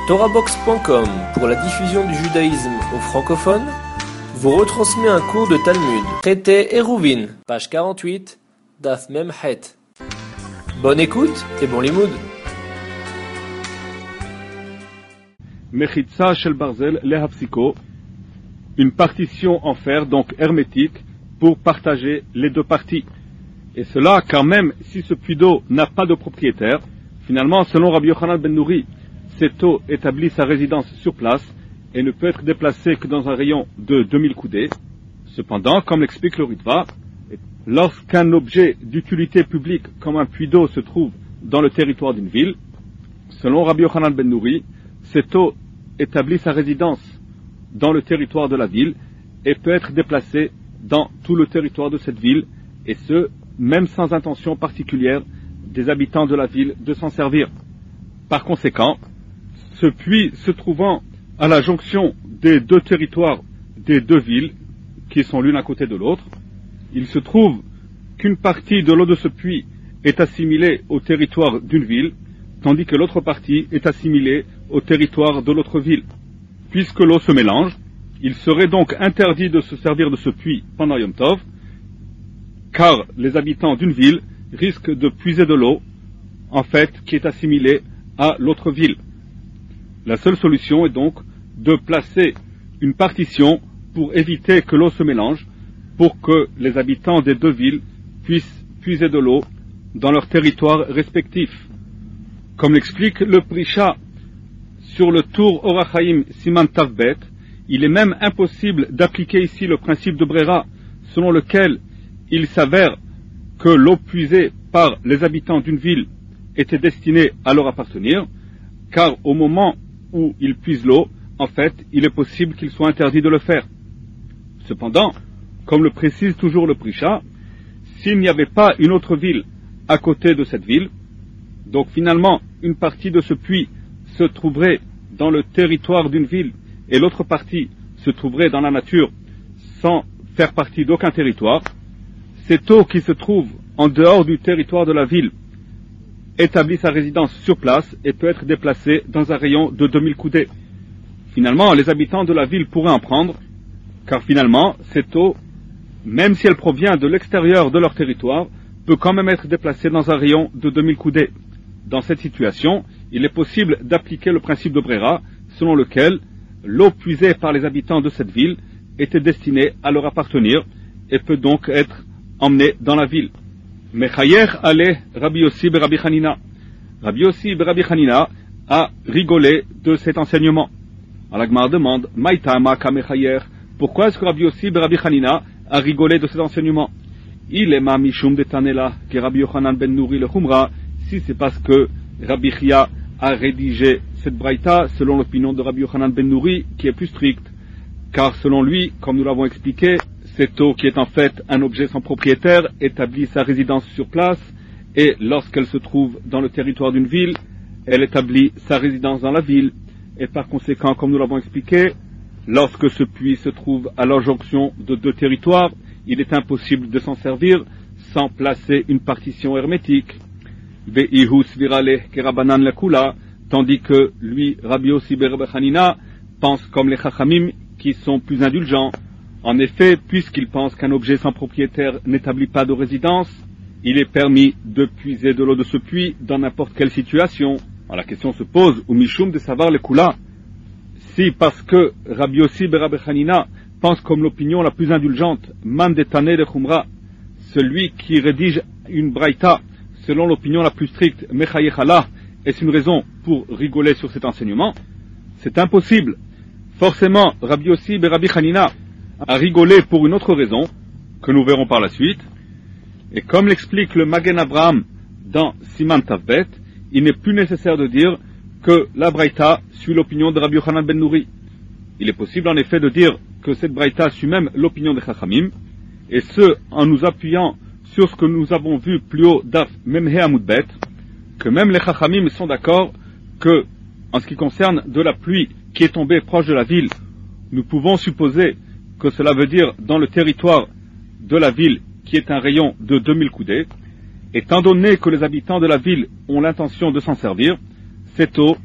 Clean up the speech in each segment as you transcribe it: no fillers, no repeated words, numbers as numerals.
TorahBox.com, pour la diffusion du judaïsme aux francophones, vous retransmet un cours de Talmud, traité Eruvin, page 48, Daf Mem Het. Bonne écoute et bon limoud. Mechitza shel barzel lehapsiko, une partition en fer, donc hermétique, pour partager les deux parties. Et cela, car même si ce puits d'eau n'a pas de propriétaire, finalement, selon Rabbi Yochanan ben Nouri, cette eau établit sa résidence sur place et ne peut être déplacée que dans un rayon de 2000 coudées. Cependant, comme l'explique le Ritva, lorsqu'un objet d'utilité publique comme un puits d'eau se trouve dans le territoire d'une ville, selon Rabbi Yochanan ben Nouri, cette eau établit sa résidence dans le territoire de la ville et peut être déplacée dans tout le territoire de cette ville, et ce, même sans intention particulière des habitants de la ville de s'en servir. Par conséquent, ce puits se trouvant à la jonction des deux territoires des deux villes, qui sont l'une à côté de l'autre, il se trouve qu'une partie de l'eau de ce puits est assimilée au territoire d'une ville, tandis que l'autre partie est assimilée au territoire de l'autre ville. Puisque l'eau se mélange, il serait donc interdit de se servir de ce puits pendant Yom Tov, car les habitants d'une ville risquent de puiser de l'eau, en fait, qui est assimilée à l'autre ville. La seule solution est donc de placer une partition pour éviter que l'eau se mélange, pour que les habitants des deux villes puissent puiser de l'eau dans leur territoire respectif. Comme l'explique le Prisha sur le Tour Orach Chaim Siman Tavbet, il est même impossible d'appliquer ici le principe de Brera, selon lequel il s'avère que l'eau puisée par les habitants d'une ville était destinée à leur appartenir, car au moment où ils puisent l'eau, en fait, il est possible qu'il soit interdit de le faire. Cependant, comme le précise toujours le Prisha, s'il n'y avait pas une autre ville à côté de cette ville, donc finalement une partie de ce puits se trouverait dans le territoire d'une ville et l'autre partie se trouverait dans la nature sans faire partie d'aucun territoire, cette eau qui se trouve en dehors du territoire de la ville établit sa résidence sur place et peut être déplacée dans un rayon de 2000 coudées. Finalement, les habitants de la ville pourraient en prendre, car finalement, cette eau, même si elle provient de l'extérieur de leur territoire, peut quand même être déplacée dans un rayon de 2000 coudées. Dans cette situation, il est possible d'appliquer le principe de Brera, selon lequel l'eau puisée par les habitants de cette ville était destinée à leur appartenir et peut donc être emmenée dans la ville. Mechayer ale Rabbi Yossi be Rabbi Hanina. Rabbi Yossi be Rabbi Hanina a rigolé de cet enseignement. Alors la Gemara demande, Maïtama ka mechayer, pourquoi est-ce que Rabbi Yossi be Rabbi Hanina a rigolé de cet enseignement? Il est ma mishum de Tanela, que Rabbi Yochanan ben Nouri le Khumra, si c'est parce que Rabbi Chia a rédigé cette braïta selon l'opinion de Rabbi Yochanan ben Nouri, qui est plus stricte. Car selon lui, comme nous l'avons expliqué, cette eau qui est en fait un objet sans propriétaire établit sa résidence sur place, et lorsqu'elle se trouve dans le territoire d'une ville, elle établit sa résidence dans la ville, et par conséquent, comme nous l'avons expliqué, lorsque ce puits se trouve à la jonction de deux territoires, il est impossible de s'en servir sans placer une partition hermétique. Tandis que lui, Rabbi Yossi be Rabbi Hanina, pense comme les Chachamim qui sont plus indulgents. En effet, puisqu'il pense qu'un objet sans propriétaire n'établit pas de résidence, il est permis de puiser de l'eau de ce puits dans n'importe quelle situation. Alors la question se pose, ou Mishum de savoir les Kula, si parce que Rabbi Yossi be Rabbi Hanina pense comme l'opinion la plus indulgente, Man de Taneh de Khumra, celui qui rédige une braïta selon l'opinion la plus stricte, Mechayechala, est-ce une raison pour rigoler sur cet enseignement? C'est impossible. Forcément, Rabbi Yossi be Rabbi Hanina a rigolé pour une autre raison, que nous verrons par la suite. Et comme l'explique le Magen Abraham dans Siman Tavbet, il n'est plus nécessaire de dire que la braïta suit l'opinion de Rabbi Yochanan ben Nouri. Il est possible en effet de dire que cette braïta suit même l'opinion des Chachamim, et ce, en nous appuyant sur ce que nous avons vu plus haut d'Af Memhe Amoudbet, que même les Chachamim sont d'accord que, en ce qui concerne de la pluie qui est tombée proche de la ville, nous pouvons supposer que cela veut dire dans le territoire de la ville qui est un rayon de 2000 coudées, étant donné que les habitants de la ville ont l'intention de s'en servir, cette eau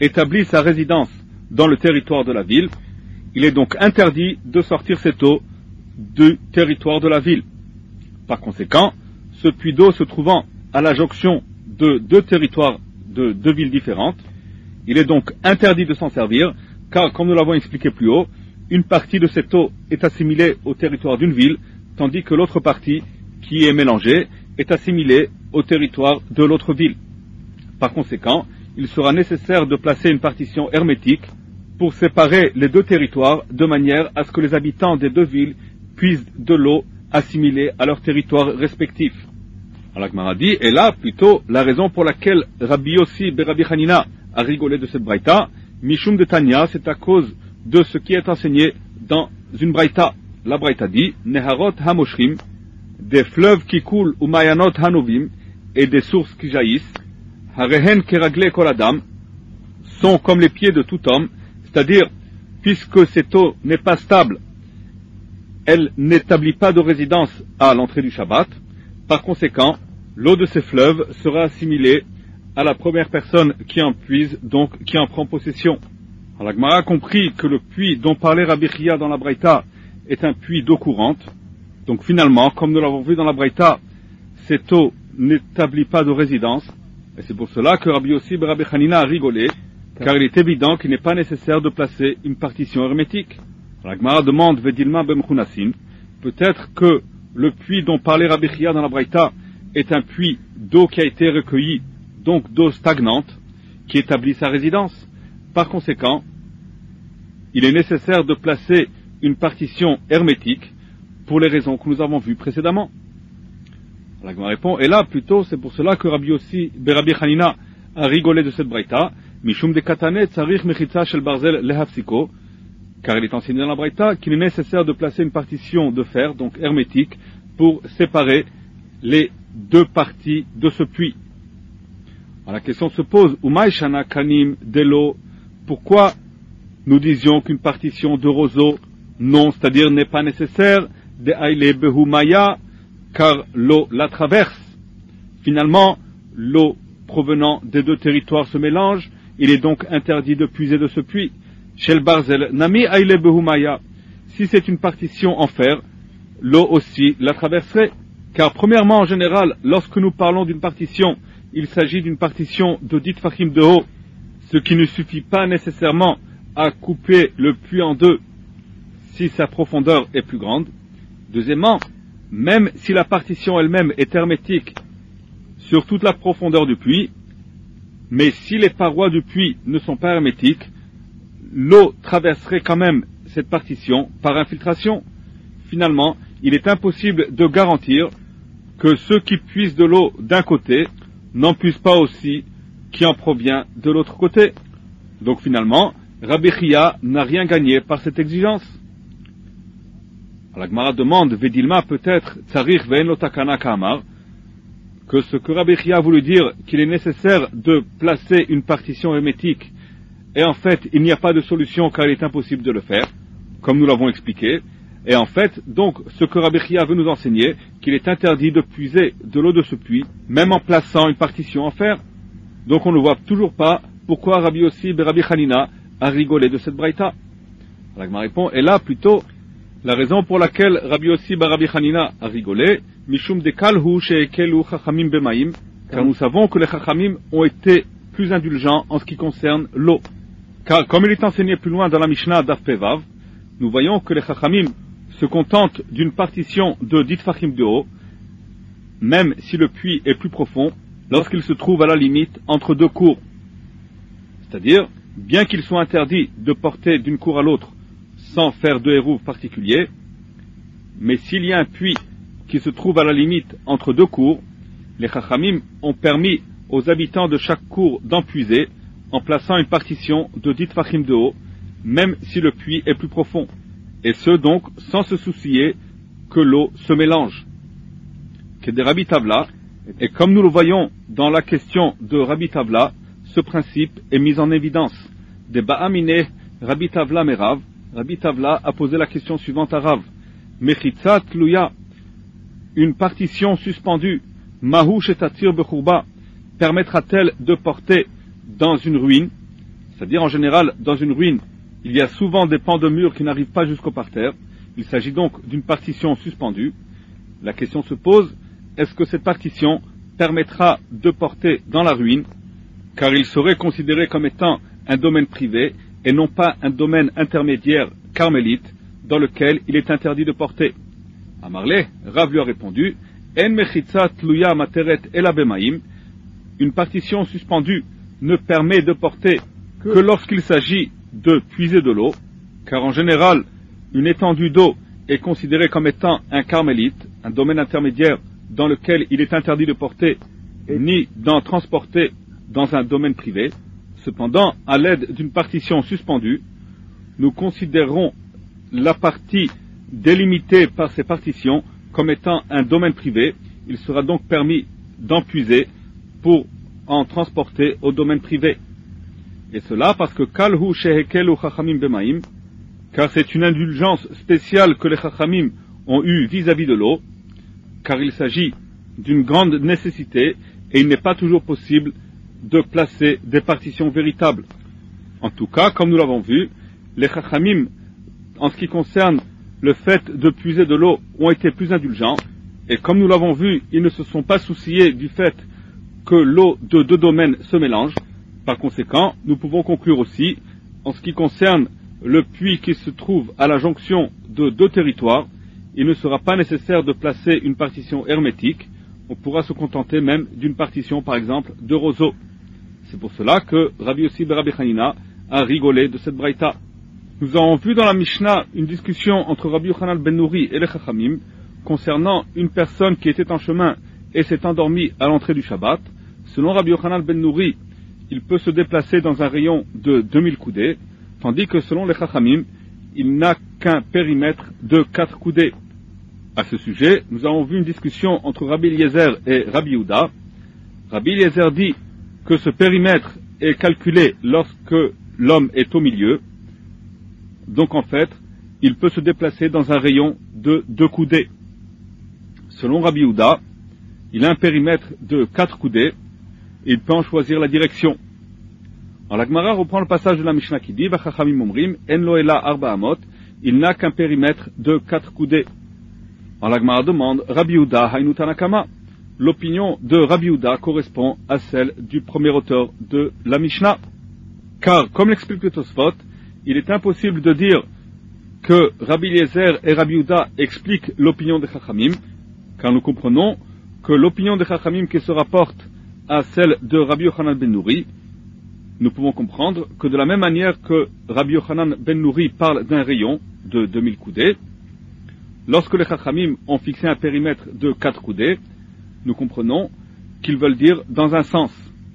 établit sa résidence dans le territoire de la ville, il est donc interdit de sortir cette eau du territoire de la ville. Par conséquent, ce puits d'eau se trouvant à la jonction de deux territoires de deux villes différentes, il est donc interdit de s'en servir, car, comme nous l'avons expliqué plus haut, une partie de cette eau est assimilée au territoire d'une ville, tandis que l'autre partie, qui est mélangée, est assimilée au territoire de l'autre ville. Par conséquent, il sera nécessaire de placer une partition hermétique pour séparer les deux territoires de manière à ce que les habitants des deux villes puissent de l'eau assimilée à leur territoire respectif. Alors la Gemara dit, et là plutôt la raison pour laquelle Rabbi Yossi ben Rabbi Hanina a rigolé de cette braïta, Mishum de Tanya, c'est à cause de ce qui est enseigné dans une braïta. La braïta dit, Neharot Hamoshrim, des fleuves qui coulent ou Mayanot Hanovim, et des sources qui jaillissent, Harehen Keragle Koladam, sont comme les pieds de tout homme, c'est-à-dire, puisque cette eau n'est pas stable, elle n'établit pas de résidence à l'entrée du Shabbat. Par conséquent, l'eau de ces fleuves sera assimilée à la première personne qui en puise, donc qui en prend possession. Alors, la Gemara a compris que le puits dont parlait Rabbi Chia dans la Braïta est un puits d'eau courante. Donc finalement, comme nous l'avons vu dans la Braïta, cette eau n'établit pas de résidence. Et c'est pour cela que Rabbi Yossi ben Rabbi Hanina a rigolé, car il est évident qu'il n'est pas nécessaire de placer une partition hermétique. La Gemara demande Vedilma ben Mchunassin, peut-être que le puits dont parlait Rabbi Chia dans la Braïta est un puits d'eau qui a été recueillie, donc d'eau stagnante, qui établit sa résidence. Par conséquent, il est nécessaire de placer une partition hermétique pour les raisons que nous avons vues précédemment. La Gemara répond, et là plutôt c'est pour cela que Rabbi Yossi ben Rabbi Hanina a rigolé de cette Braïta, Mishum de Katane Tsarich Mechitza Shel Barzel Lehafsiko, car il est enseigné dans la Braïta qu'il est nécessaire de placer une partition de fer, donc hermétique, pour séparer les deux parties de ce puits. Alors la question se pose, Umay Shana Kanim de l'eau, pourquoi nous disions qu'une partition de roseau, non, c'est-à-dire n'est pas nécessaire, de Aile Behumaya, car l'eau la traverse. Finalement, l'eau provenant des deux territoires se mélange, il est donc interdit de puiser de ce puits. Shel Barzel, Nami Aile Behumaya, si c'est une partition en fer, l'eau aussi la traverserait. Car premièrement, en général, lorsque nous parlons d'une partition, il s'agit d'une partition de 10 tfachim de haut, ce qui ne suffit pas nécessairement à couper le puits en deux si sa profondeur est plus grande. Deuxièmement, même si la partition elle-même est hermétique sur toute la profondeur du puits, mais si les parois du puits ne sont pas hermétiques, l'eau traverserait quand même cette partition par infiltration. Finalement, il est impossible de garantir que ceux qui puisent de l'eau d'un côté n'en puissent pas aussi qui en provient de l'autre côté. Donc finalement, Rabbi Chia n'a rien gagné par cette exigence. La Gemara demande, Vedilma peut-être, Tsarich ve'en lo takana ka'amar, que ce que Rabbi Chia a voulu dire qu'il est nécessaire de placer une partition hermétique, et en fait il n'y a pas de solution car il est impossible de le faire, comme nous l'avons expliqué, et en fait, donc, ce que Rabbi Chia veut nous enseigner, qu'il est interdit de puiser de l'eau de ce puits, même en plaçant une partition en fer. Donc on ne voit toujours pas pourquoi Rabbi Yossi ben Rabbi Hanina a rigolé de cette braïta. La Gemara répond, et là plutôt, la raison pour laquelle Rabbi Yossi ben Rabbi Hanina a rigolé, Mishum de Kalhu she'ekelu chachamim bemaim, car nous savons que les chachamim ont été plus indulgents en ce qui concerne l'eau. Car comme il est enseigné plus loin dans la Mishnah d'Af Pevav, nous voyons que les chachamim se contente d'une partition de 10 tfachim de haut, même si le puits est plus profond, lorsqu'il se trouve à la limite entre deux cours. C'est-à-dire, bien qu'il soit interdit de porter d'une cour à l'autre sans faire de hérouve particulier, mais s'il y a un puits qui se trouve à la limite entre deux cours, les chachamim ont permis aux habitants de chaque cour d'en puiser en plaçant une partition de 10 tfachim de haut, même si le puits est plus profond. Et ce donc sans se soucier que l'eau se mélange. Que des Rabbi Tavla, et comme nous le voyons dans la question de Rabbi Tavla, ce principe est mis en évidence. Des Ba'amine Rabbi Tavla Merav, Rabbi Tavla a posé la question suivante à Rav. Mechitzat Tluya, une partition suspendue, Mahu Shetatir Bechurba, permettra-t-elle de porter dans une ruine? C'est-à-dire, en général, dans une ruine, il y a souvent des pans de murs qui n'arrivent pas jusqu'au parterre. Il s'agit donc d'une partition suspendue. La question se pose, est-ce que cette partition permettra de porter dans la ruine, car il serait considéré comme étant un domaine privé et non pas un domaine intermédiaire carmélite dans lequel il est interdit de porter. Amarle, Rav lui a répondu, En mechitza tluya materet ela bemaim, une partition suspendue ne permet de porter que lorsqu'il s'agit de puiser de l'eau, car en général, une étendue d'eau est considérée comme étant un carmélite, un domaine intermédiaire dans lequel il est interdit de porter, ni d'en transporter dans un domaine privé. Cependant, à l'aide d'une partition suspendue, nous considérons la partie délimitée par ces partitions comme étant un domaine privé. Il sera donc permis d'en puiser pour en transporter au domaine privé. Et cela parce que Kalhu Shehekelu Chachamim Bemaim, car c'est une indulgence spéciale que les Chachamim ont eue vis-à-vis de l'eau, car il s'agit d'une grande nécessité et il n'est pas toujours possible de placer des partitions véritables. En tout cas, comme nous l'avons vu, les Chachamim, en ce qui concerne le fait de puiser de l'eau, ont été plus indulgents, et comme nous l'avons vu, ils ne se sont pas souciés du fait que l'eau de deux domaines se mélange. Par conséquent, nous pouvons conclure aussi, en ce qui concerne le puits qui se trouve à la jonction de deux territoires, il ne sera pas nécessaire de placer une partition hermétique, on pourra se contenter même d'une partition, par exemple, de roseau. C'est pour cela que Rabbi Yossi ben Rabbi Hanina a rigolé de cette braïta. Nous avons vu dans la Mishnah une discussion entre Rabbi Yochanan ben Nouri et les Chachamim concernant une personne qui était en chemin et s'est endormie à l'entrée du Shabbat. Selon Rabbi Yochanan ben Nouri, il peut se déplacer dans un rayon de 2000 coudées, tandis que selon les Chachamim, il n'a qu'un périmètre de 4 coudées. À ce sujet, nous avons vu une discussion entre Rabbi Eliezer et Rabbi Yehuda. Rabbi Eliezer dit que ce périmètre est calculé lorsque l'homme est au milieu. Donc en fait, il peut se déplacer dans un rayon de 2 coudées. Selon Rabbi Yehuda, il a un périmètre de 4 coudées, et il peut en choisir la direction. Alors la Gemara reprend le passage de la Mishnah qui dit Vachachamim omrim en lo ela arba amot, il n'a qu'un périmètre de 4 coudées. Alors la Gemara demande Rabbi Yehuda hainu tanakama. L'opinion de Rabbi Yehuda correspond à celle du premier auteur de la Mishnah. Car, comme l'explique le Tosfot, il est impossible de dire que Rabbi Eliezer et Rabbi Yehuda expliquent l'opinion des Chachamim, car nous comprenons que l'opinion des Chachamim qui se rapporte à celle de Rabbi Yochanan ben Nouri, nous pouvons comprendre que de la même manière que Rabbi Yochanan ben Nouri parle d'un rayon de 2000 coudées, lorsque les Chachamim ont fixé un périmètre de 4 coudées, nous comprenons qu'ils veulent dire dans un sens.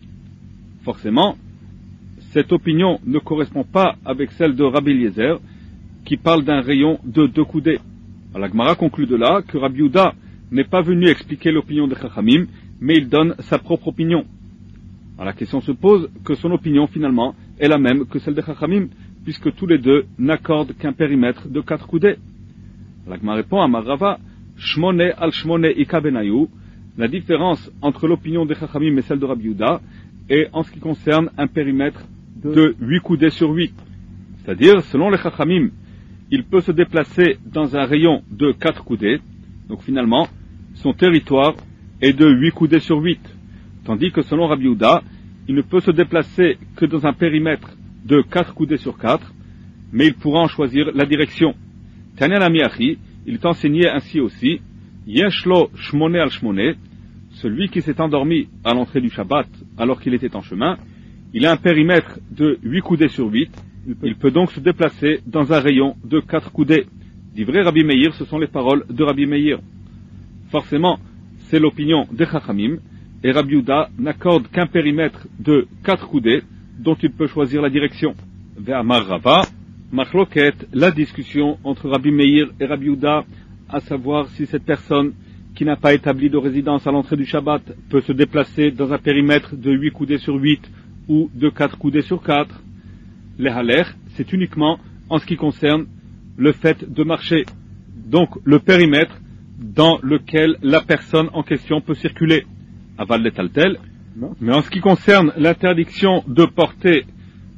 Forcément, cette opinion ne correspond pas avec celle de Rabbi Eliezer, qui parle d'un rayon de 2 coudées. Alors la Gemara conclut de là que Rabbi Yehuda n'est pas venu expliquer l'opinion des Chachamim, mais il donne sa propre opinion. Alors la question se pose que son opinion finalement est la même que celle des Chachamim, puisque tous les deux n'accordent qu'un périmètre de 4 coudées. Alors la Gemara répond à Marava, Shmone al Shmone ika benayu, la différence entre l'opinion des Chachamim et celle de Rabbi Yehuda est en ce qui concerne un périmètre de 8 coudées sur 8. C'est-à-dire, selon les Chachamim, il peut se déplacer dans un rayon de 4 coudées, donc finalement, son territoire est de 8 coudées sur 8. Tandis que selon Rabbi Yehuda, il ne peut se déplacer que dans un périmètre de 4 coudées sur 4, mais il pourra en choisir la direction. Tanya Namiachi, il est enseigné ainsi aussi, Yeshlo Shmone al Shmone, celui qui s'est endormi à l'entrée du Shabbat alors qu'il était en chemin, il a un périmètre de 8 coudées sur 8, il peut donc se déplacer dans un rayon de 4 coudées. D'ivrei Rabbi Meir, ce sont les paroles de Rabbi Meir. Forcément, c'est l'opinion des Chachamim, et Rabbi Yehuda n'accorde qu'un périmètre de 4 coudées, dont il peut choisir la direction. Ve'amar Rava, Machloket, la discussion entre Rabbi Meir et Rabbi Yehuda, à savoir si cette personne qui n'a pas établi de résidence à l'entrée du Shabbat peut se déplacer dans un périmètre de 8 coudées sur 8 ou de 4 coudées sur 4. Les halech, c'est uniquement en ce qui concerne le fait de marcher. Donc le périmètre dans lequel la personne en question peut circuler. Aval letaltel. Mais en ce qui concerne l'interdiction de porter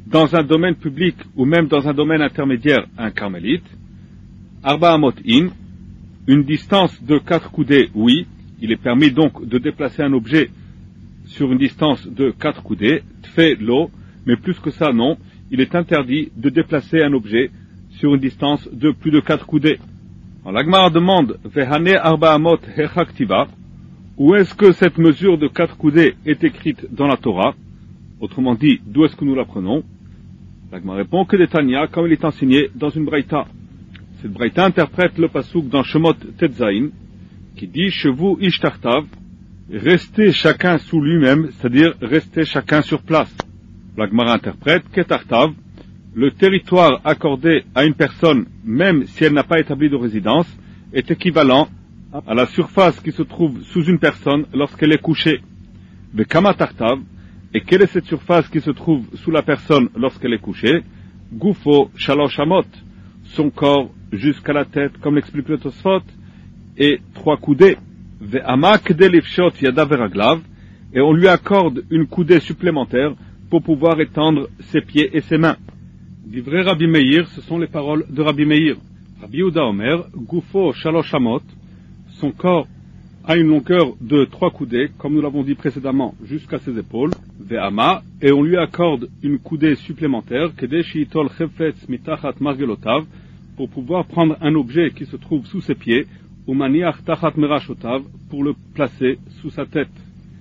dans un domaine public ou même dans un domaine intermédiaire un carmélite. Arba amot in, une distance de 4 coudées, oui, il est permis donc de déplacer un objet sur une distance de 4 coudées, tfe lo, mais plus que ça non, il est interdit de déplacer un objet sur une distance de plus de 4 coudées. Alors, la Gemara demande, Vehane arba amot hechaktiva, où est-ce que cette mesure de 4 coudées est écrite dans la Torah? Autrement dit, d'où est-ce que nous l'apprenons? La Gemara répond que des Tanya, comme il est enseigné dans une braïta. Cette braïta interprète le pasuk dans Shemot Tetzaïn, qui dit, Shevu ish tartav, restez chacun sous lui-même, c'est-à-dire restez chacun sur place. La Gemara interprète que tartav, le territoire accordé à une personne, même si elle n'a pas établi de résidence, est équivalent à la surface qui se trouve sous une personne lorsqu'elle est couchée. Bekama tartav, et quelle est cette surface qui se trouve sous la personne lorsqu'elle est couchée? Gufo shalosh amot, son corps jusqu'à la tête, comme l'explique le Tosfot, et 3 coudées. Ve'ama k'de lifshot yada veraglav, et on lui accorde une coudée supplémentaire pour pouvoir étendre ses pieds et ses mains. Divrei Rabbi Meir, ce sont les paroles de Rabbi Meir. Rabbi Yehuda Omer, Gufo shalosh amot, son corps a une longueur de 3 coudées, comme nous l'avons dit précédemment, jusqu'à ses épaules, ve'ama, et on lui accorde une coudée supplémentaire, kede shiitol chefetz mitachat margelotav, pour pouvoir prendre un objet qui se trouve sous ses pieds, ou maniach tachat merashotav, pour le placer sous sa tête.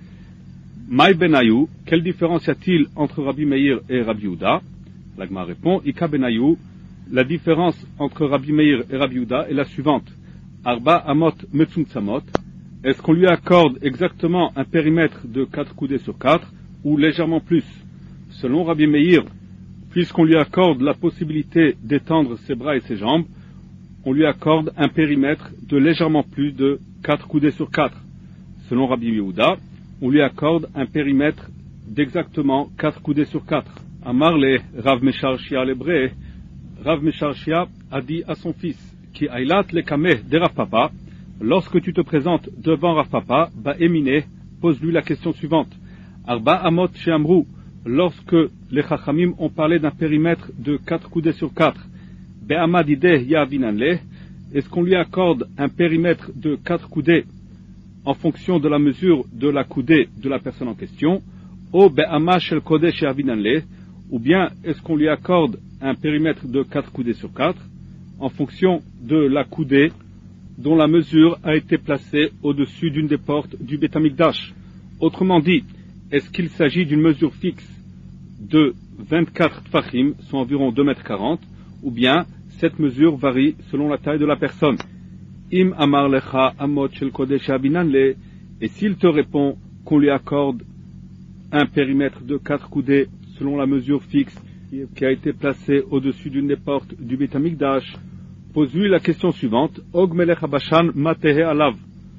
Maï benayou, quelle différence y a-t-il entre Rabbi Meir et Rabbi Yehuda? La Gemara répond, Ika benayou, la différence entre Rabbi Meir et Rabbi Yehuda est la suivante. Arba amot metzumtzamot, est-ce qu'on lui accorde exactement un périmètre de 4 coudées sur 4, ou légèrement plus? Selon Rabbi Meir, puisqu'on lui accorde la possibilité d'étendre ses bras et ses jambes, on lui accorde un périmètre de légèrement plus de 4 coudées sur 4. Selon Rabbi Yehuda, on lui accorde un périmètre d'exactement 4 coudées sur 4. Amarle Rav Mesharshia l'hébré, Rav Mesharshia a dit à son fils, Ki ailat le kameh de Rav Papa, lorsque tu te présentes devant Rav Papa, Ba'emine, pose-lui la question suivante. Arba amot she'amru, lorsque les Chachamim ont parlé d'un périmètre de 4 coudées sur 4, Be'amadideh ya'avinanle, est-ce qu'on lui accorde un périmètre de 4 coudées en fonction de la mesure de la coudée de la personne en question, ou Be'ama shel kodesh ya'avinanle, ou bien est-ce qu'on lui accorde un périmètre de 4 coudées sur 4 en fonction de la coudée dont la mesure a été placée au-dessus d'une des portes du Beth Amikdash. Autrement dit, est-ce qu'il s'agit d'une mesure fixe de 24 tfachim, soit environ 2,40 m, ou bien cette mesure varie selon la taille de la personne? Im amar lecha amot shel kodesh abinanle, et s'il te répond qu'on lui accorde un périmètre de 4 coudées selon la mesure fixe qui a été placée au-dessus d'une des portes du Beth Amikdash, pose-lui la question suivante. Og melech habashan matehe alav.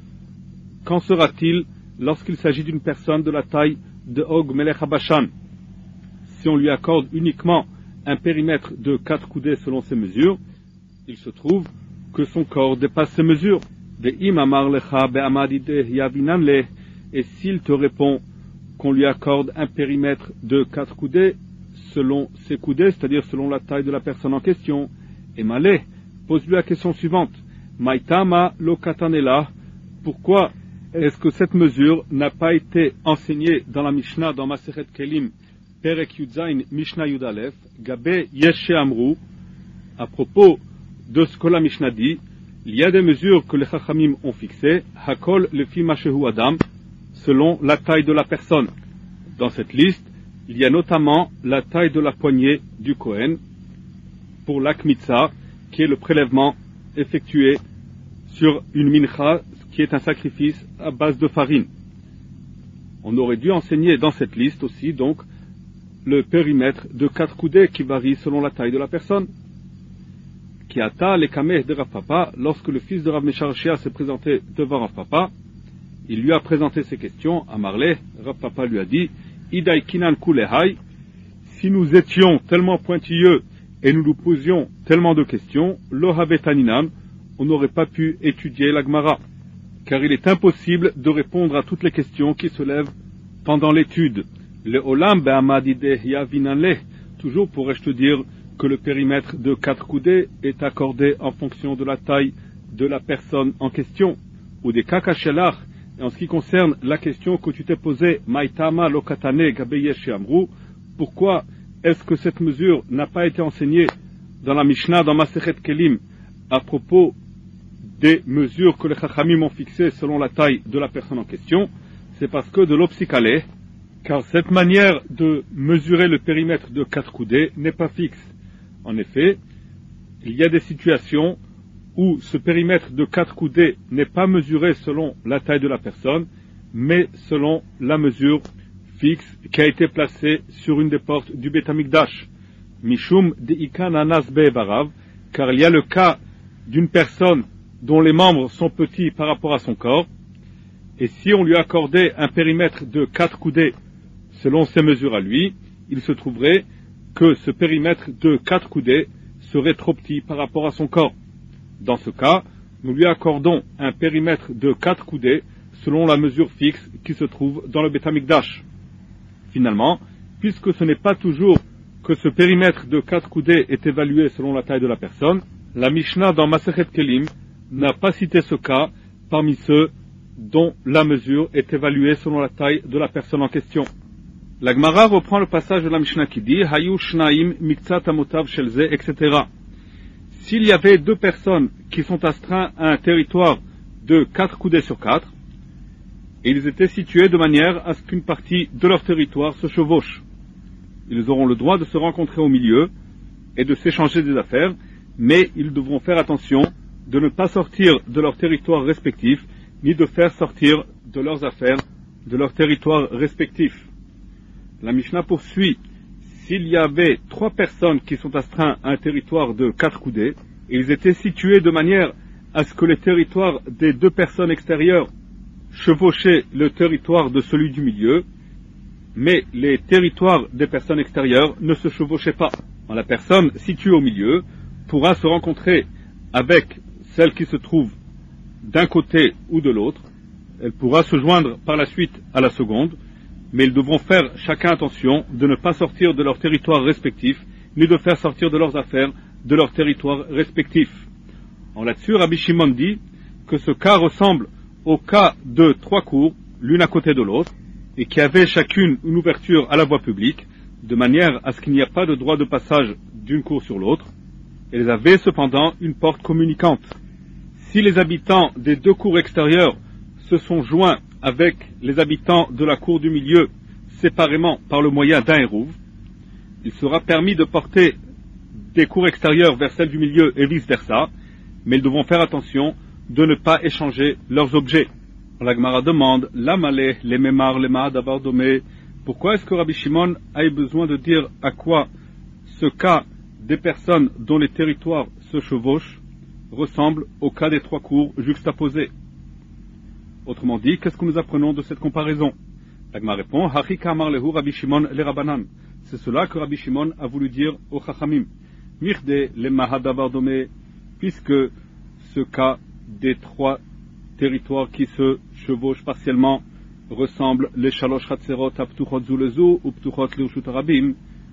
Qu'en sera-t-il lorsqu'il s'agit d'une personne de la taille de Og melech habashan? Si on lui accorde uniquement un périmètre de 4 coudées selon ses mesures, il se trouve que son corps dépasse ses mesures. Ve'im amar lecha be'amadideh yavinanle, et s'il te répond qu'on lui accorde un périmètre de 4 coudées selon ses coudées, c'est-à-dire selon la taille de la personne en question, et malé, pose-lui la question suivante. Maïtama lo katanela, pourquoi est-ce que cette mesure n'a pas été enseignée dans la Mishnah, dans Masechet Kelim, Perek Yudzain, Mishnah Yudalef, Gabe Yeshe Amru, à propos de ce que la Mishnah dit, il y a des mesures que les Chachamim ont fixées, Hakol lefi mashehu Adam, selon la taille de la personne. Dans cette liste, il y a notamment la taille de la poignée du Kohen pour l'Akmitza, qui est le prélèvement effectué sur une mincha, qui est un sacrifice à base de farine. On aurait dû enseigner dans cette liste aussi, donc, le périmètre de 4 coudées qui varie selon la taille de la personne. Qui ata les kameh de Rav Papa, lorsque le fils de Rav Mesharshia s'est présenté devant Rav Papa, il lui a présenté ses questions à Marley. Rav Papa lui a dit, Iday kinan kulehai, si nous étions tellement pointilleux et nous nous posions tellement de questions, lo habetaninam, on n'aurait pas pu étudier la Gemara, car il est impossible de répondre à toutes les questions qui se lèvent pendant l'étude. Le olam be'amadideh yavinanleh, Toujours pourrais-je te dire que le périmètre de 4 coudées est accordé en fonction de la taille de la personne en question, ou des kakashelach. Et en ce qui concerne la question que tu t'es posée, Maïtama lokatane gabeyesh amru, pourquoi est-ce que cette mesure n'a pas été enseignée dans la Mishnah, dans Masechet Kelim, à propos des mesures que les Chachamim ont fixées selon la taille de la personne en question? C'est parce que de l'opsikale, car cette manière de mesurer le périmètre de 4 coudées n'est pas fixe. En effet, il y a des situations où ce périmètre de 4 coudées n'est pas mesuré selon la taille de la personne, mais selon la mesure fixe qui a été placée sur une des portes du Beit Hamikdash. Mishum de'ikan anas be'evarav, car il y a le cas d'une personne dont les membres sont petits par rapport à son corps, et si on lui accordait un périmètre de 4 coudées selon ses mesures à lui, il se trouverait que ce périmètre de 4 coudées serait trop petit par rapport à son corps. Dans ce cas, nous lui accordons un périmètre de 4 coudées selon la mesure fixe qui se trouve dans le Beit Hamikdash. Finalement, puisque ce n'est pas toujours que ce périmètre de 4 coudées est évalué selon la taille de la personne, la Mishnah dans Masechet Kelim n'a pas cité ce cas parmi ceux dont la mesure est évaluée selon la taille de la personne en question. La Gemara reprend le passage de la Mishnah qui dit Hayu shnaim miktsat amotav shelze, etc. S'il y avait 2 personnes qui sont astreints à un territoire de 4 coudées sur 4, et ils étaient situés de manière à ce qu'une partie de leur territoire se chevauche, ils auront le droit de se rencontrer au milieu et de s'échanger des affaires, mais ils devront faire attention de ne pas sortir de leur territoire respectif, ni de faire sortir de leurs affaires de leur territoire respectif. La Mishnah poursuit, s'il y avait 3 personnes qui sont astreints à un territoire de 4 coudées, et ils étaient situés de manière à ce que les territoires des 2 personnes extérieures chevauchaient le territoire de celui du milieu, mais les territoires des personnes extérieures ne se chevauchaient pas. La personne située au milieu pourra se rencontrer avec celle qui se trouve d'un côté ou de l'autre. Elle pourra se joindre par la suite à la seconde, mais ils devront faire chacun attention de ne pas sortir de leur territoire respectif, ni de faire sortir de leurs affaires de leur territoire respectif. En là-dessus, Rabbi Shimon dit que ce cas ressemble au cas de 3 cours, l'une à côté de l'autre, et qui avaient chacune une ouverture à la voie publique, de manière à ce qu'il n'y a pas de droit de passage d'une cour sur l'autre. Elles avaient cependant une porte communicante. Si les habitants des 2 cours extérieures se sont joints avec les habitants de la cour du milieu séparément par le moyen d'un hérouv, il sera permis de porter des cours extérieures vers celles du milieu et vice-versa, mais ils devront faire attention de ne pas échanger leurs objets. La Gemara demande, Lamale, les mémar, les mahad avardomé, pourquoi est-ce que Rabbi Shimon a eu besoin de dire à quoi ce cas des personnes dont les territoires se chevauchent ressemble au cas des 3 cours juxtaposés? Autrement dit, qu'est-ce que nous apprenons de cette comparaison? La Gemara répond, Hachika amar lehu Rabbi Shimon le Rabbanan. C'est cela que Rabbi Shimon a voulu dire au Chachamim. Mirde le mahad avardomé, puisque ce cas des 3 territoires qui se chevauchent partiellement ressemble les shalosh chatzerot aptuchot zu lezu ou ptuchot lirshut harabim,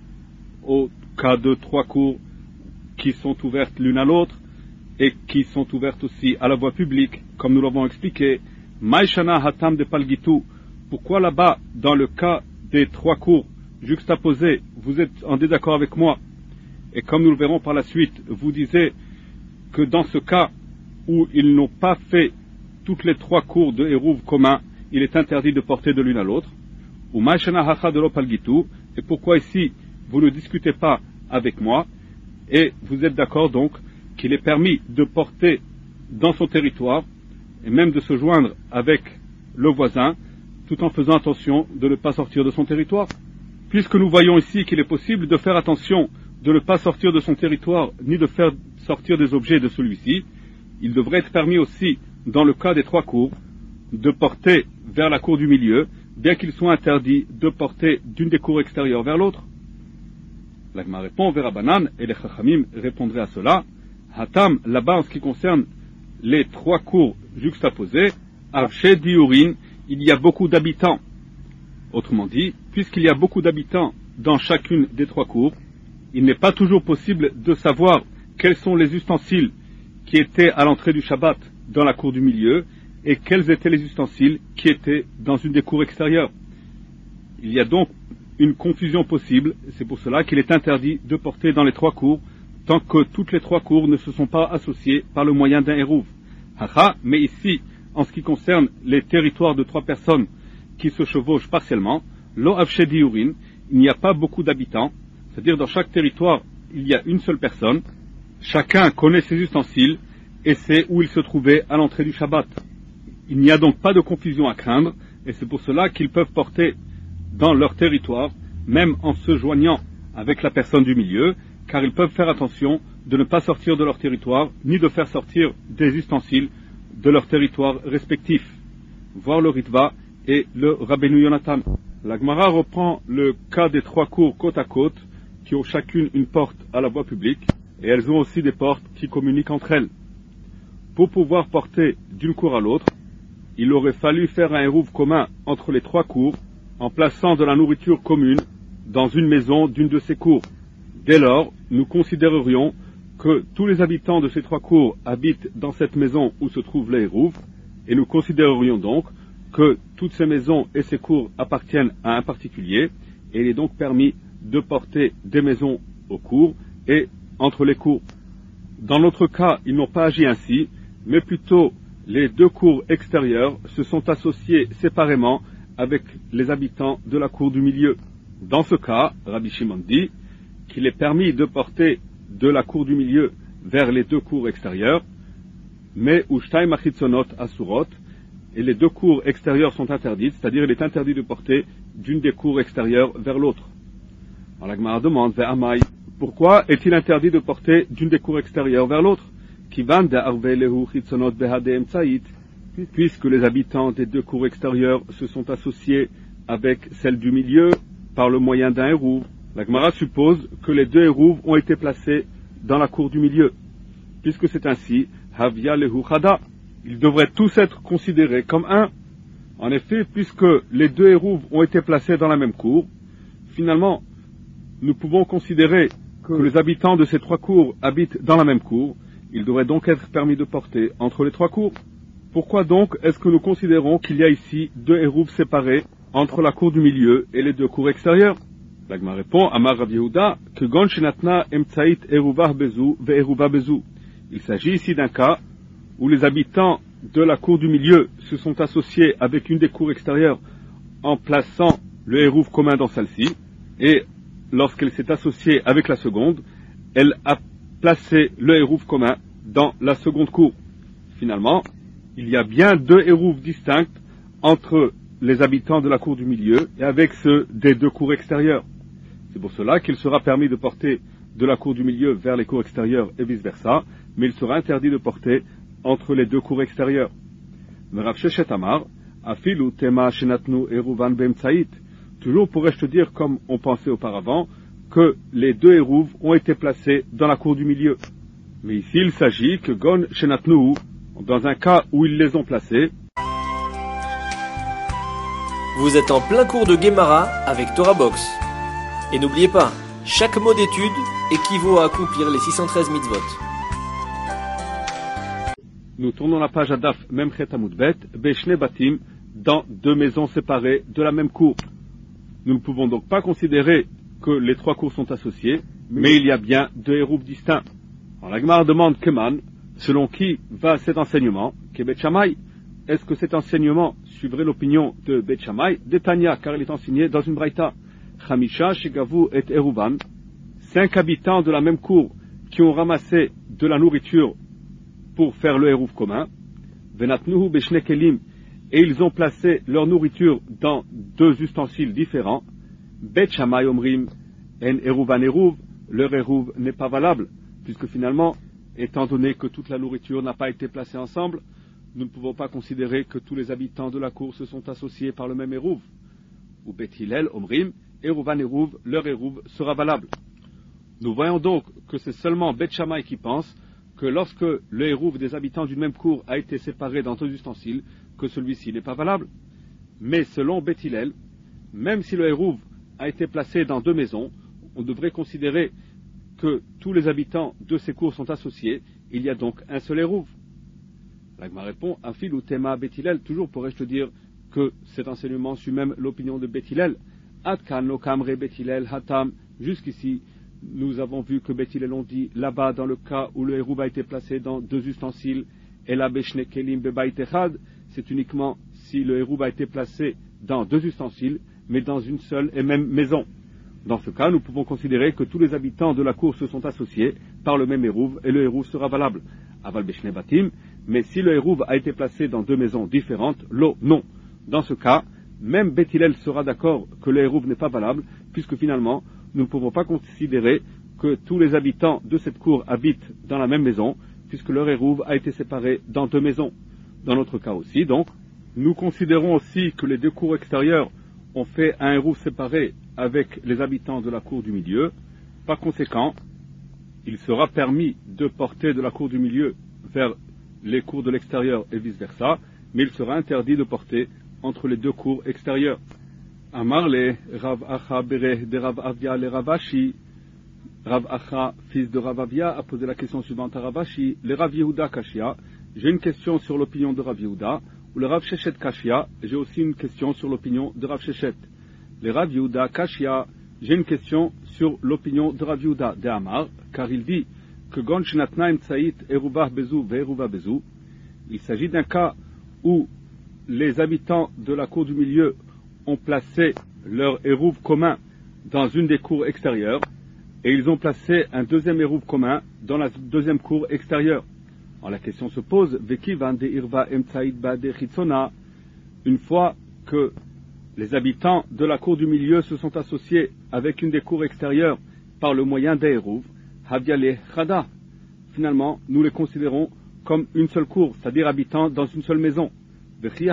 au cas de 3 cours qui sont ouvertes l'une à l'autre et qui sont ouvertes aussi à la voie publique, comme nous l'avons expliqué. Maïshana hatam de palgitu, pourquoi là-bas, dans le cas des 3 cours juxtaposés, vous êtes en désaccord avec moi, et comme nous le verrons par la suite, vous disiez que dans ce cas où ils n'ont pas fait toutes les 3 cours de hérouv communs, il est interdit de porter de l'une à l'autre. Ou maïshana hacha de l'opalgitu, et pourquoi ici vous ne discutez pas avec moi, et vous êtes d'accord donc qu'il est permis de porter dans son territoire, et même de se joindre avec le voisin, tout en faisant attention de ne pas sortir de son territoire. Puisque nous voyons ici qu'il est possible de faire attention de ne pas sortir de son territoire, ni de faire sortir des objets de celui-ci, il devrait être permis aussi, dans le cas des 3 cours, de porter vers la cour du milieu, bien qu'il soit interdit de porter d'une des cours extérieures vers l'autre. L'Agma répond vers Rabbanan, et les Chachamim répondraient à cela. Hatam, là-bas en ce qui concerne les 3 cours juxtaposés, Arché Diurin, il y a beaucoup d'habitants. Autrement dit, puisqu'il y a beaucoup d'habitants dans chacune des 3 cours, il n'est pas toujours possible de savoir quels sont les ustensiles qui étaient à l'entrée du Shabbat dans la cour du milieu et quels étaient les ustensiles qui étaient dans une des cours extérieures. Il y a donc une confusion possible, c'est pour cela qu'il est interdit de porter dans les trois cours tant que toutes les trois cours ne se sont pas associées par le moyen d'un hérouv. Mais ici, en ce qui concerne les territoires de trois personnes qui se chevauchent partiellement, lo avshedi urin, il n'y a pas beaucoup d'habitants, c'est-à-dire dans chaque territoire, il y a une seule personne, chacun connaît ses ustensiles et sait où il se trouvait à l'entrée du Shabbat. Il n'y a donc pas de confusion à craindre, et c'est pour cela qu'ils peuvent porter dans leur territoire, même en se joignant avec la personne du milieu, car ils peuvent faire attention de ne pas sortir de leur territoire, ni de faire sortir des ustensiles de leur territoire respectif. Voir le Ritva et le Rabbeinu Yonatan. La Gemara reprend le cas des trois cours côte à côte, qui ont chacune une porte à la voie publique, et elles ont aussi des portes qui communiquent entre elles. Pour pouvoir porter d'une cour à l'autre, il aurait fallu faire un hérouv commun entre les trois cours, en plaçant de la nourriture commune dans une maison d'une de ces cours. Dès lors, nous considérerions que tous les habitants de ces trois cours habitent dans cette maison où se trouve le hérouv, et nous considérerions donc que toutes ces maisons et ces cours appartiennent à un particulier, et il est donc permis de porter des maisons aux cours et entre les cours. Dans notre cas, ils n'ont pas agi ainsi, mais plutôt les deux cours extérieures se sont associés séparément avec les habitants de la cour du milieu. Dans ce cas, Rabbi Shimon dit qu'il est permis de porter de la cour du milieu vers les deux cours extérieures, mais Ushtai Machitzonot Asurot, et les deux cours extérieures sont interdites, c'est-à-dire il est interdit de porter d'une des cours extérieures vers l'autre. Alors la Gemara demande, Ve'amai, pourquoi est-il interdit de porter d'une des cours extérieures vers l'autre? Puisque les habitants des deux cours extérieures se sont associés avec celle du milieu par le moyen d'un hérouv. La Gemara suppose que les deux hérouv ont été placés dans la cour du milieu. Puisque c'est ainsi, Havia lehu chada, ils devraient tous être considérés comme un. En effet, puisque les deux hérouv ont été placés dans la même cour, finalement, nous pouvons considérer que les habitants de ces trois cours habitent dans la même cour. Il devrait donc être permis de porter entre les trois cours. Pourquoi donc est-ce que nous considérons qu'il y a ici deux hérouv séparés entre la cour du milieu et les deux cours extérieures? La Gemara répond, Amar Rav Yehuda, que gon shenatna emtsait eruvah bezu ve'eruva bezu. Il s'agit ici d'un cas où les habitants de la cour du milieu se sont associés avec une des cours extérieures en plaçant le hérouv commun dans celle-ci, et lorsqu'elle s'est associée avec la seconde, elle a placé le hérouv commun dans la seconde cour. Finalement, il y a bien deux hérouv distincts entre les habitants de la cour du milieu et avec ceux des deux cours extérieures. C'est pour cela qu'il sera permis de porter de la cour du milieu vers les cours extérieures et vice-versa, mais il sera interdit de porter entre les deux cours extérieures. Toujours pourrais-je te dire, comme on pensait auparavant, que les deux hérouv ont été placés dans la cour du milieu. Mais ici, il s'agit que gon shenatnu, dans un cas où ils les ont placés. Vous êtes en plein cours de Gemara avec Torah Box. Et n'oubliez pas, chaque mot d'étude équivaut à accomplir les 613 mitzvot. Nous tournons la page à Daf Memchet Amudbet, Beshne Batim, dans deux maisons séparées de la même cour. Nous ne pouvons donc pas considérer que les trois cours sont associés, mais il y a bien deux hérouv distincts. Alors la Gemara demande Keman, selon qui va cet enseignement, Kebet Shammai. Est-ce que cet enseignement suivrait l'opinion de Bet Shammai, de Tanya, car il est enseigné dans une braïta? Chamisha Shegavu et Eruvan, 5 habitants de la même cour qui ont ramassé de la nourriture pour faire le hérouv commun, Venatnuhu Beshne Kelim, et ils ont placé leur nourriture dans deux ustensiles différents, Bet Shammai Omrim, En Eruvan Eruv, leur hérouv n'est pas valable, puisque finalement, étant donné que toute la nourriture n'a pas été placée ensemble, nous ne pouvons pas considérer que tous les habitants de la cour se sont associés par le même hérouv. Ou Bet Hillel Omrim, Eruvan Eruv, leur hérouv sera valable. Nous voyons donc que c'est seulement Bet Shammai qui pense que lorsque le hérouv des habitants d'une même cour a été séparé dans deux ustensiles, que celui-ci n'est pas valable. Mais selon Bet Hillel, même si le hérouv a été placé dans deux maisons, on devrait considérer que tous les habitants de ces cours sont associés, il y a donc un seul Hérouv. L'Agma répond, Afil ou Tema Beth Hillel, toujours pourrais-je te dire que cet enseignement suit même l'opinion de Beth Hillel. Adkan lo kamre Beth Hillel hatam, jusqu'ici, nous avons vu que Beth Hillel ont dit, là-bas, dans le cas où le Hérouv a été placé dans deux ustensiles, et la Beshne Kelim Bebait Echad, c'est uniquement si le Hérouv a été placé dans deux ustensiles, mais dans une seule et même maison. Dans ce cas, nous pouvons considérer que tous les habitants de la cour se sont associés par le même Hérouv, et le Hérouv sera valable. Aval Beshne Batim, mais si le Hérouv a été placé dans deux maisons différentes, l'eau, non. Dans ce cas, même Beth Hillel sera d'accord que le Hérouv n'est pas valable, puisque finalement, nous ne pouvons pas considérer que tous les habitants de cette cour habitent dans la même maison, puisque leur Hérouv a été séparé dans deux maisons. Dans notre cas aussi, donc, nous considérons aussi que les deux cours extérieures ont fait un Hérouv séparé avec les habitants de la cour du milieu. Par conséquent, il sera permis de porter de la cour du milieu vers les cours de l'extérieur et vice-versa, mais il sera interdit de porter entre les deux cours extérieures. Amar le Rav Acha Bereh de Rav Avia le Ravashi. Rav Acha, fils de Rav Avia, a posé la question suivante à Ravashi. Le Rav Yehuda Kashia. J'ai une question sur l'opinion de Rav Yehuda. Ou le Rav Shechet Kashia. J'ai aussi une question sur l'opinion de Rav Shechet. Le Rav Yehuda Kashia. J'ai une question sur l'opinion de Rav Yehuda de Amar, car il dit que Gon Shnatnaim Tsaït Eruvah Bezou Ve'eruvah Bezou. Il s'agit d'un cas où les habitants de la cour du milieu ont placé leur Hérouv commun dans une des cours extérieures et ils ont placé un deuxième Hérouv commun dans la deuxième cour extérieure. Alors la question se pose, une fois que les habitants de la cour du milieu se sont associés avec une des cours extérieures par le moyen des Hérouv, finalement nous les considérons comme une seule cour, c'est-à-dire habitant dans une seule maison. Dès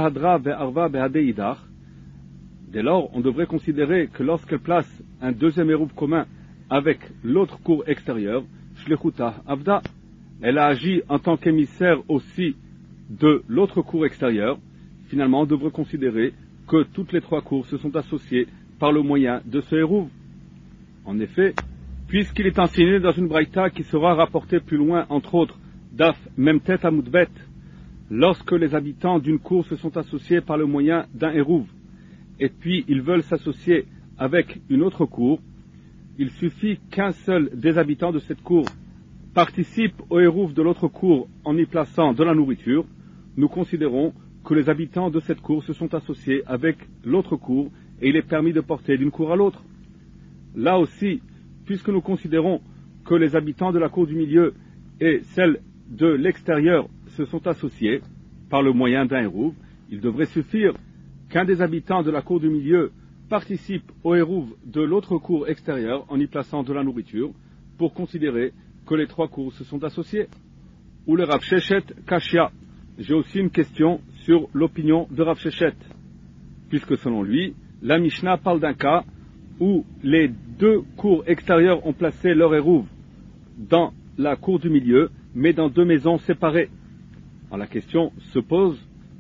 lors, on devrait considérer que lorsqu'elle place un deuxième Hérouv commun avec l'autre cour extérieure, Shlechuta Avda, elle a agi en tant qu'émissaire aussi de l'autre cour extérieure. Finalement, on devrait considérer que toutes les trois cours se sont associées par le moyen de ce Hérouv. En effet, puisqu'il est enseigné dans une braïta qui sera rapportée plus loin, entre autres, Daf Memtet Amoudbet, lorsque les habitants d'une cour se sont associés par le moyen d'un Hérouv, et puis ils veulent s'associer avec une autre cour, il suffit qu'un seul des habitants de cette cour participe au Hérouv de l'autre cour en y plaçant de la nourriture. Nous considérons que les habitants de cette cour se sont associés avec l'autre cour et il est permis de porter d'une cour à l'autre. Là aussi, puisque nous considérons que les habitants de la cour du milieu et celle de l'extérieur se sont associés par le moyen d'un Hérouv, il devrait suffire qu'un des habitants de la cour du milieu participe au Hérouv de l'autre cour extérieure en y plaçant de la nourriture pour considérer que les trois cours se sont associés. Ou le Rav Shechet Kashia. J'ai aussi une question sur l'opinion de Rav Shechet, puisque selon lui, la Mishnah parle d'un cas où les deux cours extérieures ont placé leur Hérouv dans la cour du milieu, mais dans deux maisons séparées. Alors la question se pose,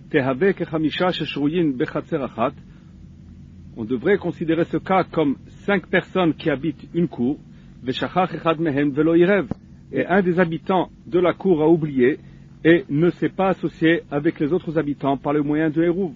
on devrait considérer ce cas comme 5 personnes qui habitent une cour, et un des habitants de la cour a oublié et ne s'est pas associé avec les autres habitants par le moyen de Hérouv.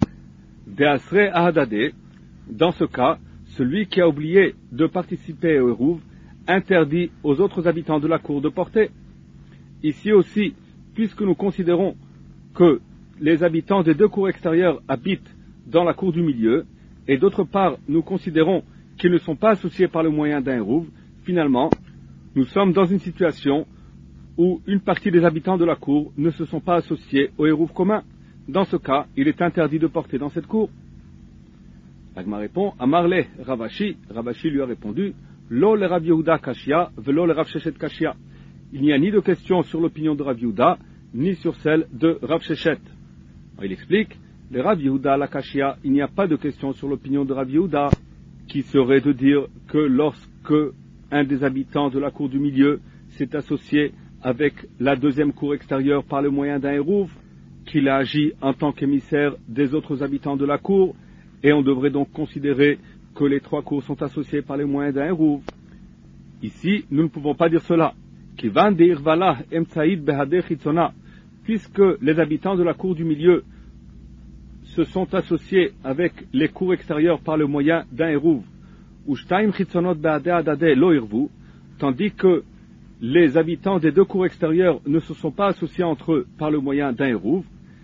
Dans ce cas, celui qui a oublié de participer au Hérouv interdit aux autres habitants de la cour de porter. Ici aussi, puisque nous considérons que les habitants des deux cours extérieures habitent dans la cour du milieu, et d'autre part, nous considérons qu'ils ne sont pas associés par le moyen d'un Hérouv, finalement, nous sommes dans une situation où une partie des habitants de la cour ne se sont pas associés au Hérouv commun. Dans ce cas, il est interdit de porter dans cette cour. L'Agma répond, Amarle Ravashi, Ravashi lui a répondu, Lo le Rav Yehuda Kashia, velo le Rav Shechet Kashia. Il n'y a ni de question sur l'opinion de Rav Yehuda, ni sur celle de Rav Shechet. Il explique, le Rav Yehuda la Kashia, il n'y a pas de question sur l'opinion de Rav Yehuda, qui serait de dire que lorsque un des habitants de la cour du milieu s'est associé avec la deuxième cour extérieure par le moyen d'un Hérouv, qu'il a agi en tant qu'émissaire des autres habitants de la cour, et on devrait donc considérer que les trois cours sont associés par les moyens d'un Hérouv. Ici, nous ne pouvons pas dire cela. Puisque les habitants de la cour du milieu se sont associés avec les cours extérieures par le moyen d'un Eruv, tandis que les habitants des deux cours extérieures ne se sont pas associés entre eux par le moyen d'un Eruv,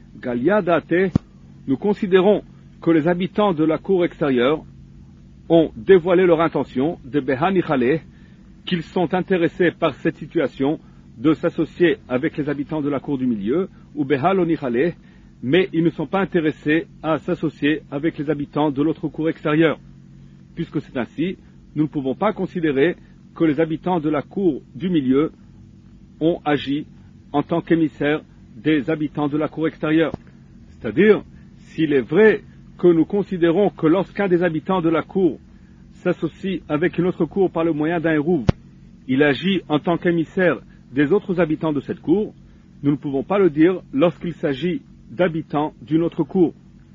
nous considérons que les habitants de la cour extérieure ont dévoilé leur intention de Behanichale, qu'ils sont intéressés par cette situation de s'associer avec les habitants de la cour du milieu, ou Behalonichale, mais ils ne sont pas intéressés à s'associer avec les habitants de l'autre cour extérieure. Puisque c'est ainsi, nous ne pouvons pas considérer que les habitants de la cour du milieu ont agi en tant qu'émissaires des habitants de la cour extérieure. C'est-à-dire, s'il est vrai que nous considérons que lorsqu'un des habitants de la cour s'associe avec une autre cour par le moyen d'un Eruv, il agit en tant qu'émissaire des autres habitants de cette cour, nous ne pouvons pas le dire lorsqu'il s'agit d'habitants d'une autre cour.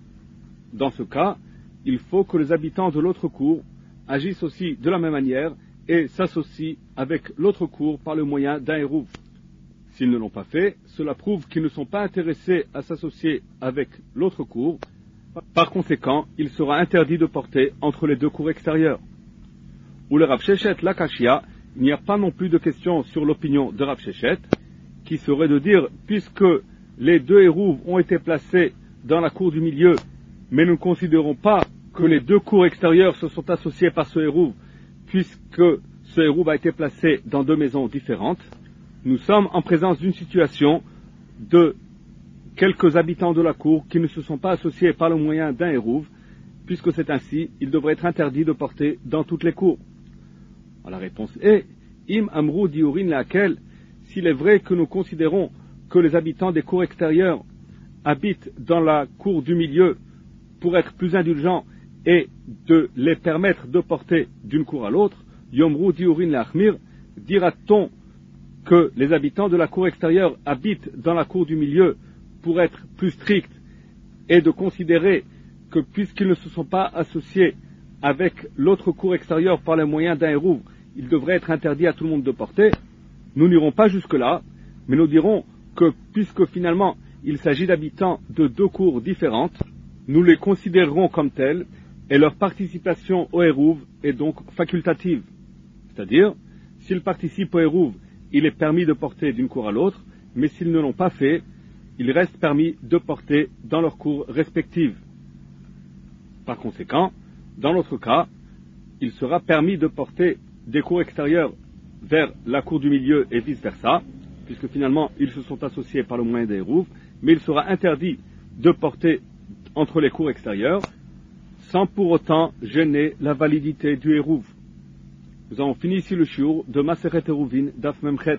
Dans ce cas, il faut que les habitants de l'autre cour agissent aussi de la même manière et s'associent avec l'autre cour par le moyen d'un Eruv. S'ils ne l'ont pas fait, cela prouve qu'ils ne sont pas intéressés à s'associer avec l'autre cour. Par conséquent, il sera interdit de porter entre les deux cours extérieures. Ou le Rav Sheshet Lakashia, il n'y a pas non plus de question sur l'opinion de Rav Sheshet, qui serait de dire, puisque les deux Eruv ont été placés dans la cour du milieu, mais nous ne considérons pas que les deux cours extérieures se sont associés par ce Eruv, puisque ce Eruv a été placé dans deux maisons différentes, nous sommes en présence d'une situation de quelques habitants de la cour qui ne se sont pas associés par le moyen d'un Eruv, puisque c'est ainsi, il devrait être interdit de porter dans toutes les cours. Alors la réponse est, Im Amrou Diurin laquelle, s'il est vrai que nous considérons que les habitants des cours extérieures habitent dans la cour du milieu pour être plus indulgents et de les permettre de porter d'une cour à l'autre, Yomrou Diurin Lachmir, dira-t-on que les habitants de la cour extérieure habitent dans la cour du milieu pour être plus stricts et de considérer que puisqu'ils ne se sont pas associés avec l'autre cour extérieure par le moyen d'un Eruv, il devrait être interdit à tout le monde de porter. Nous n'irons pas jusque-là, mais nous dirons que puisque finalement il s'agit d'habitants de deux cours différentes, nous les considérerons comme tels et leur participation au Eruv est donc facultative. C'est-à-dire, s'ils participent au Eruv, il est permis de porter d'une cour à l'autre, mais s'ils ne l'ont pas fait, il reste permis de porter dans leurs cours respectives. Par conséquent, dans l'autre cas, il sera permis de porter des cours extérieures vers la cour du milieu et vice-versa, puisque finalement ils se sont associés par le moyen des Eruv, mais il sera interdit de porter entre les cours extérieures sans pour autant gêner la validité du Eruv. Nous avons fini ici le shiur de Masechet Eruvin Daf Memchet.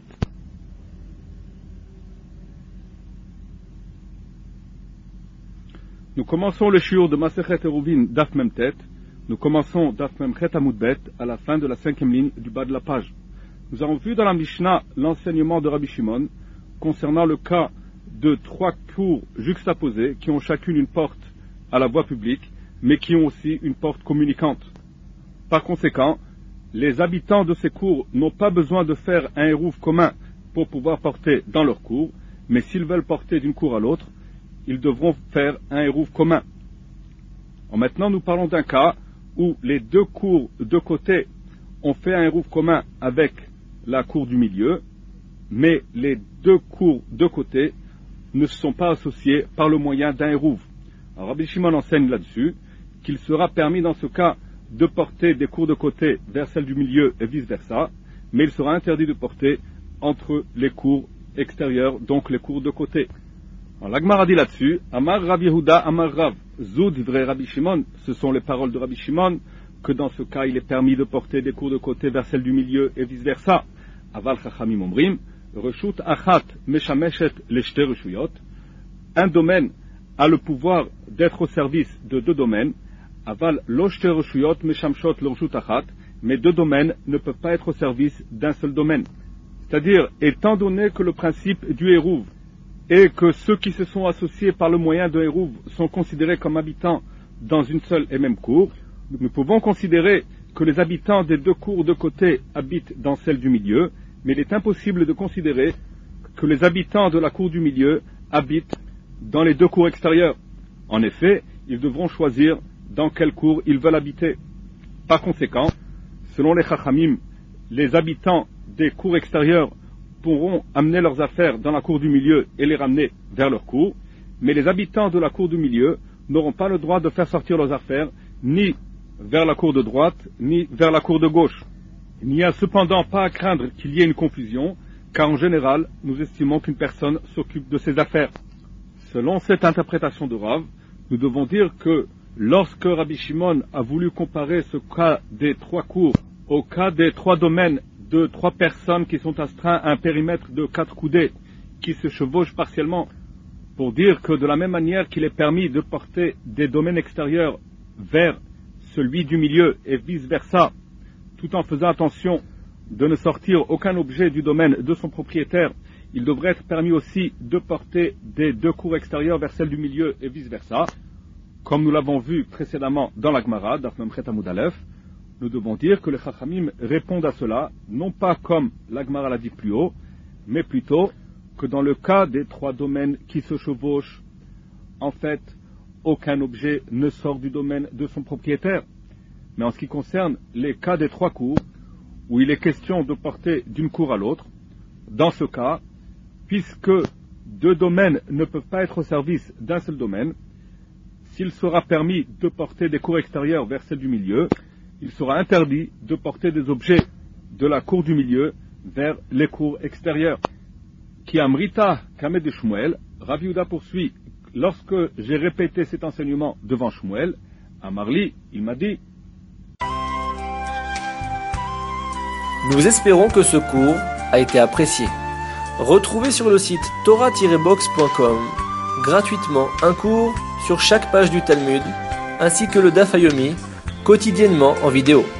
Nous commençons le shiur de Masechet Eruvin Daf Memtet. Nous commençons Daf Memchet Amudbet à la fin de la 5e ligne du bas de la page. Nous avons vu dans la Mishnah l'enseignement de Rabbi Shimon concernant le cas de 3 cours juxtaposées qui ont chacune une porte à la voie publique, mais qui ont aussi une porte communicante. Par conséquent, les habitants de ces cours n'ont pas besoin de faire un Eruv commun pour pouvoir porter dans leur cour, mais s'ils veulent porter d'une cour à l'autre, ils devront faire un Eruv commun. Maintenant, nous parlons d'un cas où les deux cours de côté ont fait un Eruv commun avec la cour du milieu, mais les deux cours de côté ne se sont pas associés par le moyen d'un Eruv. Alors Rabbi Shimon enseigne là-dessus qu'il sera permis dans ce cas de porter des cours de côté vers celles du milieu et vice-versa, mais il sera interdit de porter entre les cours extérieurs, donc les cours de côté. Alors l'Agmara dit là-dessus, Amar Rabbi Yehuda, Amar Rav, Zoud, vrai Rabbi Shimon, ce sont les paroles de Rabbi Shimon, que dans ce cas il est permis de porter des cours de côté vers celles du milieu et vice-versa. Aval Chachamim Omrim, Reshut Achat Meshameshet Leshte Reshuyot, un domaine a le pouvoir d'être au service de deux domaines, Aval Loshte Reshuyot Meshamshot Lorshut Achat, mais deux domaines ne peuvent pas être au service d'un seul domaine. C'est-à-dire, étant donné que le principe du Eruv est que ceux qui se sont associés par le moyen d'un Eruv sont considérés comme habitants dans une seule et même cour, nous pouvons considérer que les habitants des deux cours de côté habitent dans celle du milieu, mais il est impossible de considérer que les habitants de la cour du milieu habitent dans les deux cours extérieures. En effet, ils devront choisir dans quelle cour ils veulent habiter. Par conséquent, selon les Chachamim, les habitants des cours extérieures pourront amener leurs affaires dans la cour du milieu et les ramener vers leur cour, mais les habitants de la cour du milieu n'auront pas le droit de faire sortir leurs affaires ni vers la cour de droite, ni vers la cour de gauche. Il n'y a cependant pas à craindre qu'il y ait une confusion, car en général, nous estimons qu'une personne s'occupe de ses affaires. Selon cette interprétation de Rav, nous devons dire que lorsque Rabbi Shimon a voulu comparer ce cas des trois cours au cas des trois domaines de trois personnes qui sont astreints à un périmètre de 4 coudées, qui se chevauchent partiellement, pour dire que de la même manière qu'il est permis de porter des domaines extérieurs vers celui du milieu et vice-versa, tout en faisant attention de ne sortir aucun objet du domaine de son propriétaire, il devrait être permis aussi de porter des deux cours extérieurs vers celle du milieu et vice-versa. Comme nous l'avons vu précédemment dans la Gemara, Daf Memchet Amud Aleph, nous devons dire que les Chachamim répondent à cela, non pas comme la Gemara l'a dit plus haut, mais plutôt que dans le cas des trois domaines qui se chevauchent, en fait, aucun objet ne sort du domaine de son propriétaire. Mais en ce qui concerne les cas des trois cours, où il est question de porter d'une cour à l'autre, dans ce cas, puisque deux domaines ne peuvent pas être au service d'un seul domaine, s'il sera permis de porter des cours extérieures vers celle du milieu, il sera interdit de porter des objets de la cour du milieu vers les cours extérieures. Qui amrita kamed de Shmuel, Rav Yehuda poursuit, lorsque j'ai répété cet enseignement devant Shmuel, à Marli, il m'a dit: Nous espérons que ce cours a été apprécié. Retrouvez sur le site torah-box.com gratuitement un cours sur chaque page du Talmud, ainsi que le Daf Yomi, quotidiennement en vidéo.